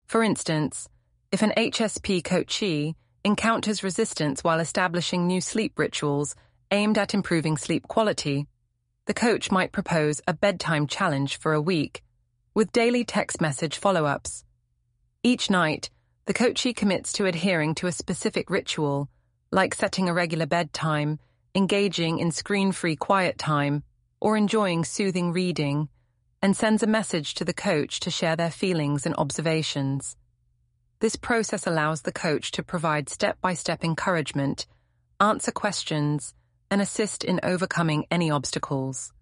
For instance, if an HSP coachee encounters resistance while establishing new sleep rituals aimed at improving sleep quality, the coach might propose a bedtime challenge for a week, with daily text message follow-ups. Each night, the coachee commits to adhering to a specific ritual, like setting a regular bedtime, engaging in screen-free quiet time, or enjoying soothing reading, and sends a message to the coach to share their feelings and observations. This process allows the coach to provide step-by-step encouragement, answer questions, and assist in overcoming any obstacles.